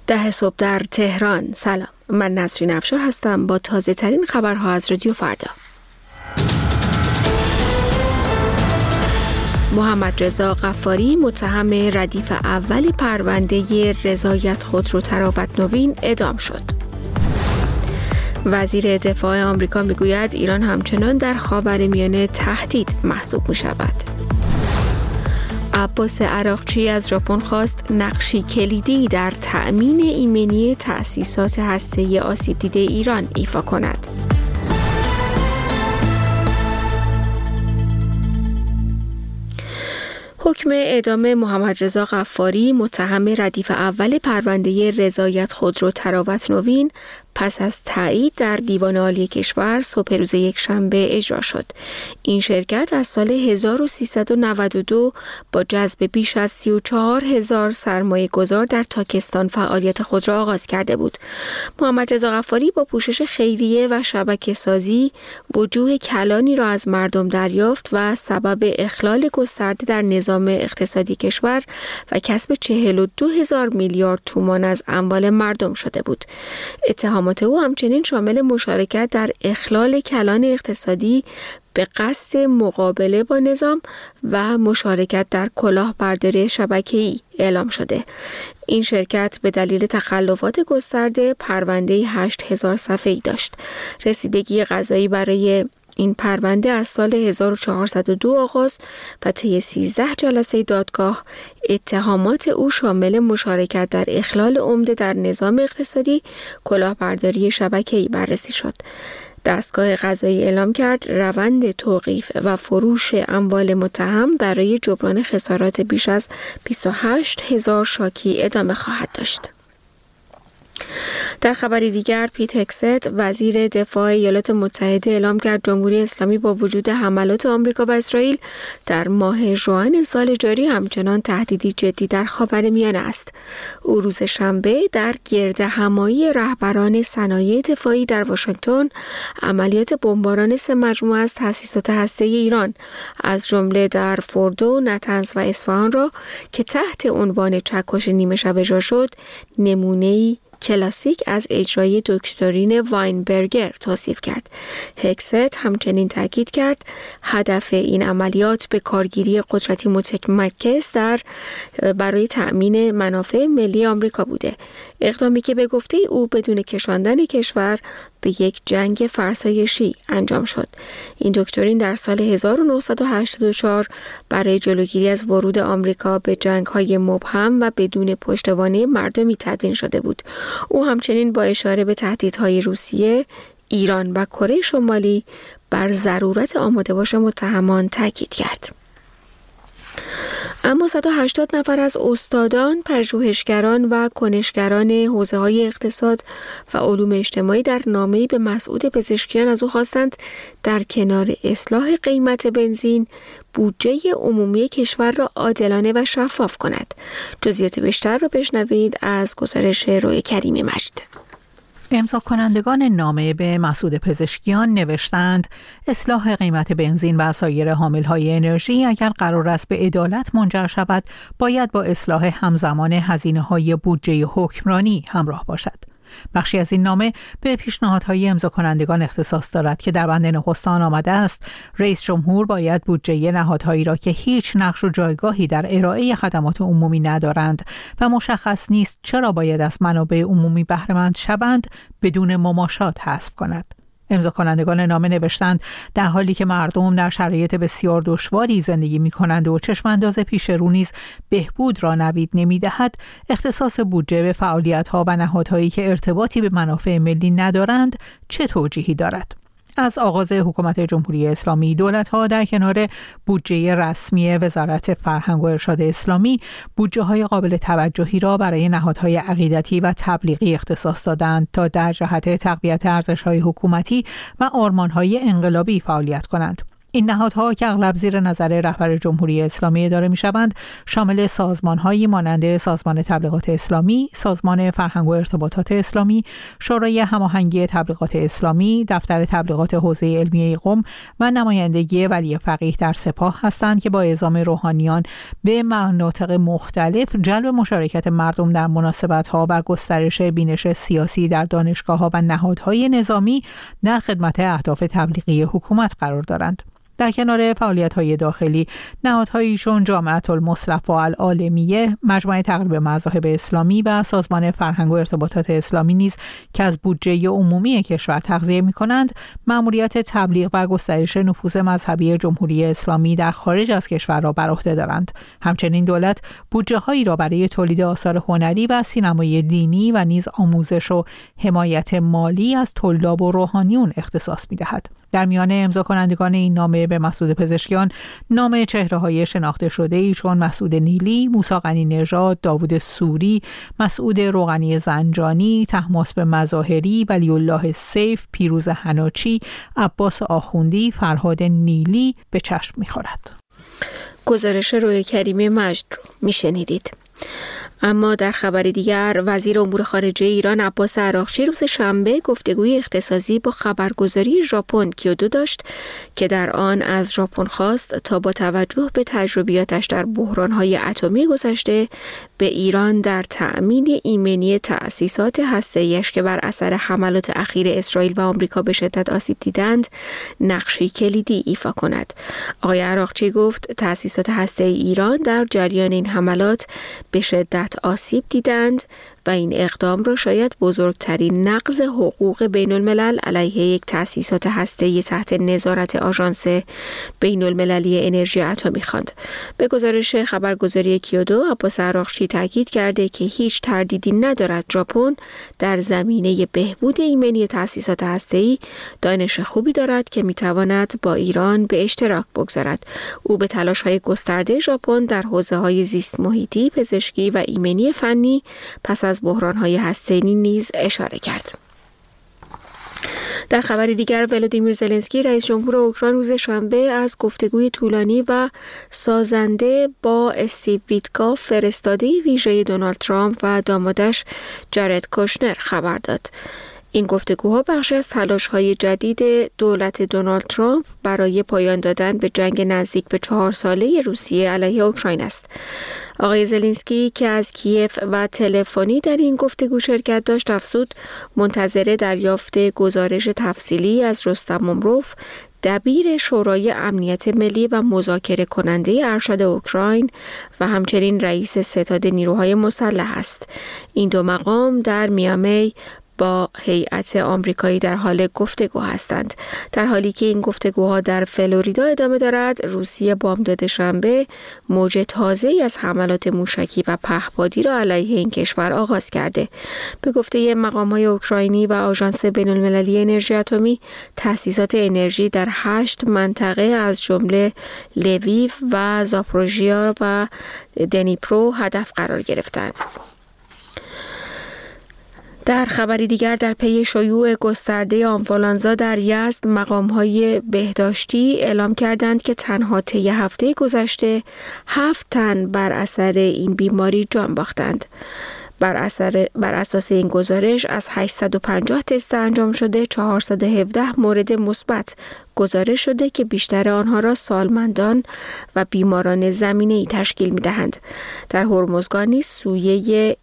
10 صبح در تهران. سلام، من نسرین افشار هستم با تازه ترین خبرها از رادیو فردا. محمد رضا غفاری متهم ردیف اول پرونده رضایت خودرو تراوت نوین اعدام شد. وزیر دفاع آمریکا میگوید ایران همچنان در خاورمیانه تهدید محسوب می شود. عباس عراقچی از ژاپن خواست نقشی کلیدی در تأمین ایمنی تأسیسات هسته‌ای آسیب دیده ایران ایفا کند. حکم اعدام محمد رضا غفاری متهم ردیف اول پرونده رضایت خودرو تراوت نوین پس از تایید در دیوان عالی کشور صبح روز یکشنبه اجرا شد. این شرکت از سال 1392 با جذب بیش از 34,000 سرمایه گذار در تاکستان فعالیت خود را آغاز کرده بود. محمد رضا غفاری با پوشش خیریه و شبکه سازی وجوه کلانی را از مردم دریافت و سبب اخلال گسترده در نظام اقتصادی کشور و کسب 42,000 میلیارد تومان از اموال مردم شده بود. اتهامات او همچنین شامل مشارکت در اخلال کلان اقتصادی به قصد مقابله با نظام و مشارکت در کلاهبرداری شبکه‌ای اعلام شده. این شرکت به دلیل تخلفات گسترده پرونده 8,000 صفحه‌ای داشت. رسیدگی قضایی برای این پرونده از سال 1402 آغاز و طی 13 جلسه دادگاه اتهامات او شامل مشارکت در اخلال عمده در نظام اقتصادی، کلاهبرداری شبکه‌ای بررسی شد. دستگاه قضایی اعلام کرد روند توقیف و فروش اموال متهم برای جبران خسارات بیش از 28,000 شاکی ادامه خواهد داشت. در خبری دیگر، پیت هگست وزیر دفاع ایالات متحده اعلام کرد جمهوری اسلامی با وجود حملات آمریکا و اسرائیل در ماه ژوئن سال جاری همچنان تهدیدی جدی در خاورمیانه است. او روز شنبه در گردهمایی رهبران صنایع دفاعی در واشنگتن عملیات بمباران 3 مجموعه از تأسیسات هسته‌ای ایران از جمله در فوردو، نتنز و اصفهان را که تحت عنوان چکش نیمه شب اجرا شد نمونه‌ای کلاسیک از اجرای دکترین واینبرگر توصیف کرد. هگست همچنین تاکید کرد هدف این عملیات به کارگیری قدرتی متمرکز برای تأمین منافع ملی آمریکا بوده. اقدامی که به گفته او بدون کشاندن کشور به یک جنگ فرسایشی انجام شد. این دکترین در سال 1984 برای جلوگیری از ورود آمریکا به جنگ‌های مبهم و بدون پشتوانه مردمی تدوین شده بود. او همچنین با اشاره به تهدیدهای روسیه، ایران و کره شمالی بر ضرورت آماده باش متهمان تاکید کرد. اما 180 نفر از استادان، پژوهشگران و کنشگران حوزه‌های اقتصاد و علوم اجتماعی در نامه‌ای به مسعود پزشکیان از او خواستند در کنار اصلاح قیمت بنزین، بودجه عمومی کشور را عادلانه و شفاف کند. جزئیات بیشتر را بشنوید از گزارش روی کریمی مجد. امضا کنندگان نامه به مسعود پزشکیان نوشتند اصلاح قیمت بنزین و سایر حامل‌های انرژی اگر قرار است به عدالت منجر شود باید با اصلاح همزمان هزینه‌های بودجه حکمرانی همراه باشد. بخشی از این نامه به پیشنهادهای امضا کنندگان اختصاص دارد که در بند نخست آن آمده است رئیس جمهور باید بودجه نهادهایی را که هیچ نقش و جایگاهی در ارائه خدمات عمومی ندارند و مشخص نیست چرا باید از منابع عمومی بهره مند شوند بدون مماشات حذف کند. امضا کنندگان نامه نوشتند در حالی که مردم در شرایط بسیار دشواری زندگی می‌کنند و چشم‌انداز پیش رو نیز بهبود را نوید نمی‌دهد، اختصاص بودجه به فعالیت‌ها و نهادهایی که ارتباطی به منافع ملی ندارند چه توجیهی دارد؟ از آغاز حکومت جمهوری اسلامی دولت‌ها در کنار بودجه رسمی وزارت فرهنگ و ارشاد اسلامی بودجه‌های قابل توجهی را برای نهادهای عقیدتی و تبلیغی اختصاص دادند تا در جهت تقویت ارزش‌های حکومتی و آرمان‌های انقلابی فعالیت کنند. این نهادها که اغلب زیر نظر رهبر جمهوری اسلامی اداره می‌شوند شامل سازمان‌هایی مانند سازمان تبلیغات اسلامی، سازمان فرهنگ و ارتباطات اسلامی، شورای هماهنگی تبلیغات اسلامی، دفتر تبلیغات حوزه علمیه قم و نمایندگی ولی فقیه در سپاه هستند که با اعزام روحانیان به مناطق مختلف جلب مشارکت مردم در مناسبت‌ها و گسترش بینش سیاسی در دانشگاه‌ها و نهادهای نظامی در خدمت اهداف تبلیغی حکومت قرار دارند. در کنار فعالیت‌های داخلی، نهادهایی چون جامعة المصطفى العالمیه، مجمع تقریب مذاهب اسلامی و سازمان فرهنگ و ارتباطات اسلامی نیز که از بودجه عمومی کشور تغذیه می‌کنند، مأموریت تبلیغ و گسترش نفوذ مذهبی جمهوری اسلامی در خارج از کشور را بر عهده دارند. همچنین دولت بودجه‌هایی را برای تولید آثار هنری و سینمای دینی و نیز آموزش و حمایت مالی از طلاب و روحانیون اختصاص می‌دهد. در میان امضا کنندگان این نامه به مسعود پزشکیان نام چهره‌های شناخته شده‌ای چون مسعود نیلی، موسی غنی نژاد، داوود سوری، مسعود روغنی زنجانی، طهماسب مظاهری، ولی الله سیف، پیروز حناچی، عباس آخوندی، فرهاد نیلی به چشم می‌خورد. گزارش روی کریمی مجد رو میشنیدید. اما در خبر دیگر، وزیر امور خارجه ایران عباس عراقچی روز شنبه گفتگوی اختصاصی با خبرگزاری ژاپن کیودو داشت که در آن از ژاپن خواست تا با توجه به تجربیاتش در بحران‌های اتمی گذشته به ایران در تأمین ایمنی تأسیسات هسته‌ایش که بر اثر حملات اخیر اسرائیل و آمریکا به شدت آسیب دیدند نقشی کلیدی ایفا کند. آقای عراقچی گفت تأسیسات هسته‌ای ایران در جریان این حملات به شدت آسیب دیدند و این اقدام را شاید بزرگترین نقض حقوق بین الملل علیه یک تأسیسات هسته‌ای تحت نظارت آژانس بین المللی انرژی اتمی خواند. به گزارش خبرگزاری کیودو، عباس عراقچی تاکید کرده که هیچ تردیدی ندارد ژاپن در زمینه بهبود ایمنی تأسیسات هسته‌ای دانش خوبی دارد که میتواند با ایران به اشتراک بگذارد. او به تلاش‌های گسترده ژاپن در حوزه‌های زیست محیطی، پزشکی و ایمنی فنی پس از بحران‌های هسته‌ای نیز اشاره کرد. در خبر دیگر، ولودیمیر زلنسکی رئیس جمهور اوکراین روز شنبه از گفتگوی طولانی و سازنده با استیو ویتکاف فرستاده ویژه دونالد ترامپ و دامادش جارد کوشنر خبر داد. این گفتگوها بخشی از تلاش‌های جدید دولت دونالد ترامپ برای پایان دادن به جنگ نزدیک به 4 ساله روسیه علیه اوکراین است. آقای زلنسکی که از کیف و تلفنی در این گفتگو شرکت داشت افزود منتظر دریافت گزارش تفصیلی از رستم امروف، دبیر شورای امنیت ملی و مذاکره کننده ارشد اوکراین و همچنین رئیس ستاد نیروهای مسلح است. این دو مقام در میامی با هیئت آمریکایی در حال گفتگو هستند. در حالی که این گفتگوها در فلوریدا ادامه دارد، روسیه بامداد شنبه موج تازه‌ای از حملات موشکی و پهپادی را علیه این کشور آغاز کرده. به گفته مقام‌های اوکراینی و آژانس بین‌المللی انرژی اتمی، تأسیسات انرژی در 8 منطقه از جمله لویو و زاپوروژیا و دنیپرو هدف قرار گرفتند. در خبری دیگر، در پی شیوع گسترده آنفولانزا در یزد، مقام‌های بهداشتی اعلام کردند که تنها طی هفته گذشته 7 تن بر اثر این بیماری جان باختند. بر اساس این گزارش از 850 تست انجام شده 417 مورد مثبت گزارش شده که بیشتر آنها را سالمندان و بیماران زمینه‌ای تشکیل می‌دهند. در هرمزگان نیز سویه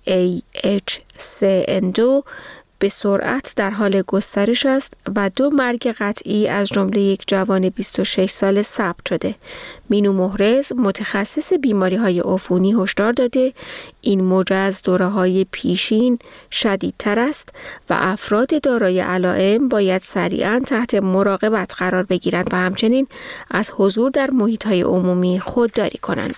AH3N2 به سرعت در حال گسترش است و 2 مرگ قطعی از جمله یک جوان 26 ساله ثبت شده. مینو محرز، متخصص بیماری‌های عفونی، هشدار داده این موج از دوره‌های پیشین شدیدتر است و افراد دارای علائم باید سریعاً تحت مراقبت قرار بگیرند و همچنین از حضور در محیط‌های عمومی خودداری کنند.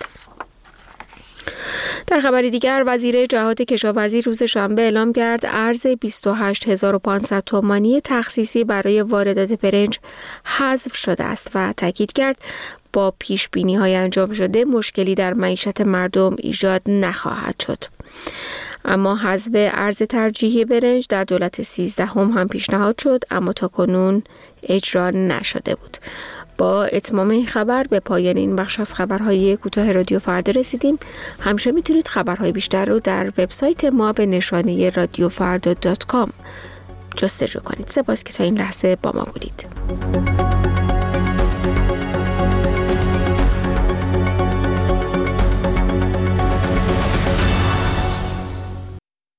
در خبری دیگر، وزیر جهاد کشاورزی روز شنبه اعلام کرد ارز 28500 تومانی تخصیصی برای واردات برنج حذف شده است و تاکید کرد با پیش‌بینی‌های انجام شده مشکلی در معیشت مردم ایجاد نخواهد شد. اما حذف ارز ترجیحی برنج در دولت 13 هم پیشنهاد شد اما تاکنون اجرا نشده بود. با اتمام این خبر به پایان این بخش از خبرهای کوتاه رادیو فردا رسیدیم. همیشه میتونید خبرهای بیشتر رو در وبسایت ما به نشانه radiofarda.com جستجو کنید. سپاس که تا این لحظه با ما بودید.